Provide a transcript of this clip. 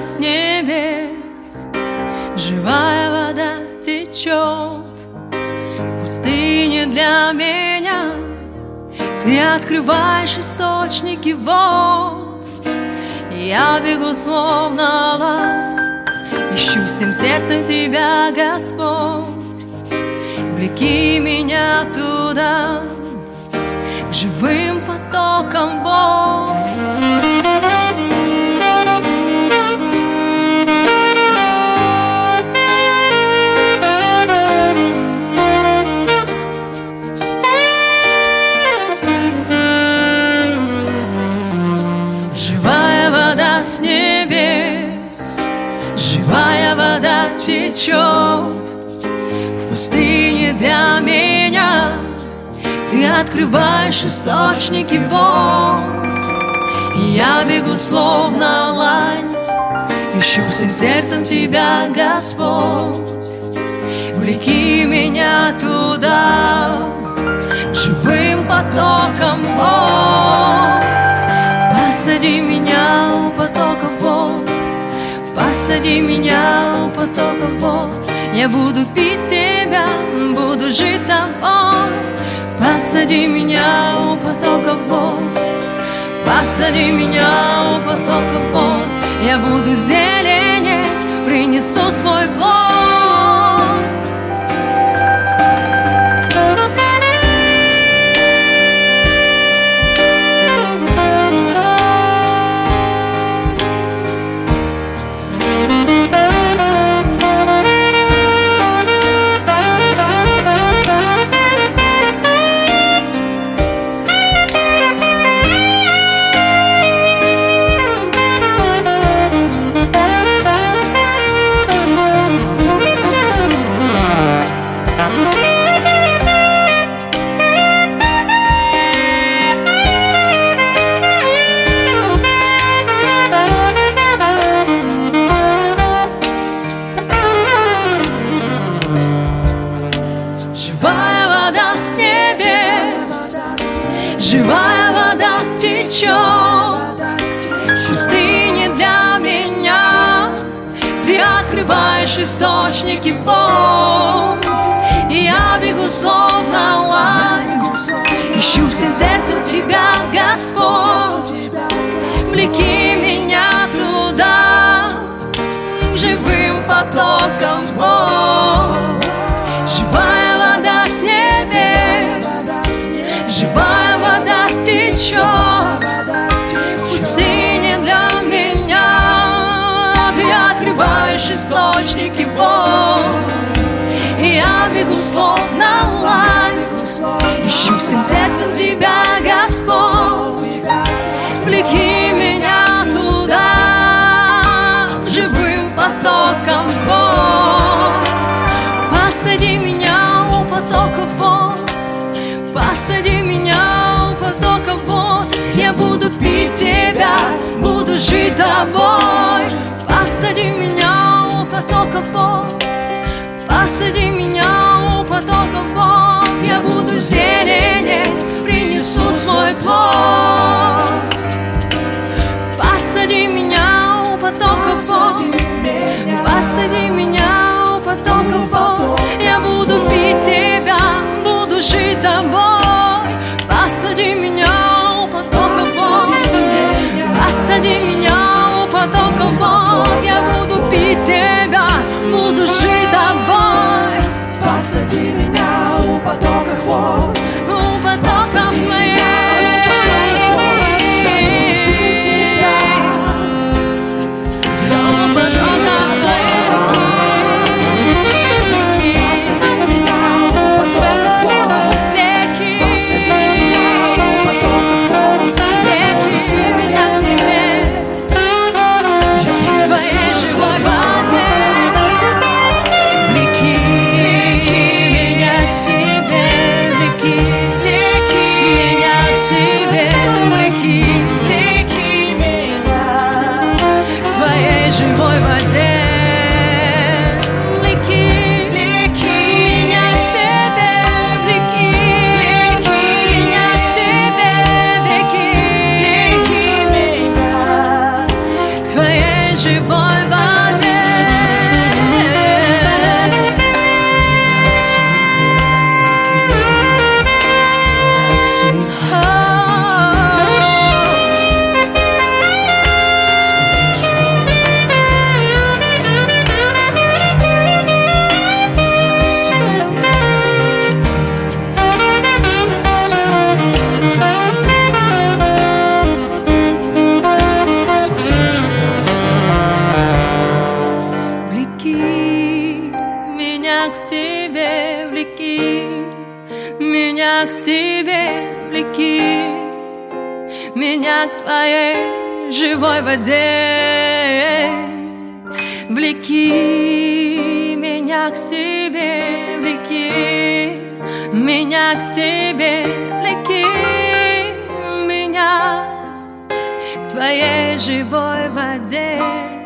с небес, живая вода течет в пустыне для меня. Ты открываешь источники вод, я бегу словно лав, ищу всем сердцем Тебя, Господь. Влеки меня туда, к живым потокам вод. Живая вода с небес, живая вода течет в пустыне для меня. Ты открываешь источники вод, и я бегу словно лань, ищу всем сердцем Тебя, Господь. Влеки меня туда, к живым потокам вод. Посади меня у потоков вод, посади меня у потоков вод. Я буду пить Тебя, буду жить Тобой. Посади меня у потоков вод, посади меня у потоков вод. Я буду зеленеть, принесу свой плод. Живая вода с небес, живая вода течет в пустыне для меня. Ты открываешь источники вод, и я бегу словно лань, ищу всем сердцем Тебя, Господь. Влеки меня туда, к живым потокам вод. Живая вода с небес, живая вода течет в пустыне для меня. Ты открываешь источники вод, и я бегу словно лань, ищу всем сердцем Тебя, Господь. Влеки меня туда, к живым потокам вод. Посади меня у потоков вод, посади меня у потоков вод. Я буду пить Тебя, буду жить Тобой. Посади меня у потоков вод, посади меня у потоков вод. Я буду зеленеть, принесу свой плод. Посади меня у потоков вод, посади меня у потоков вод. Я буду пить Тебя, буду жить Тобой. Посади меня у потоков вод, посади меня у потоков вод. Я буду пить Тебя, буду жить Тобой. Посади меня у потоков вод, у потоков Твоих. У потоков Твоей реки. влеки меня к твоей живой воде. Влеки меня к себе, влеки меня к себе, влеки меня к твоей живой воде.